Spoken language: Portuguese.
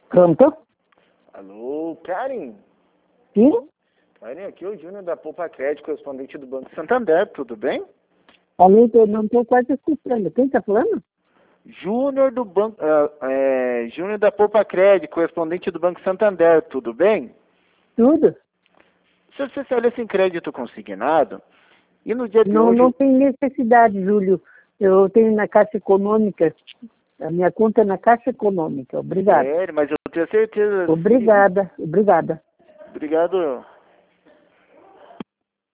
Pronto? Alô, Karen? Sim? Karen, aqui é o Júnior da Poupa Crédito, correspondente do Banco Santander, tudo bem? Alô, eu não estou quase escutando. Quem está falando? Júnior do Banco, Júnior da Poupa Crédito, correspondente do Banco Santander, tudo bem? Tudo? Se você estabelece em crédito consignado, e no dia de Não, hoje... não tem necessidade, Júlio. Eu tenho na Caixa Econômica. A minha conta é na Caixa Econômica. Obrigada. Sério, mas eu tenho certeza... Obrigada. Obrigado.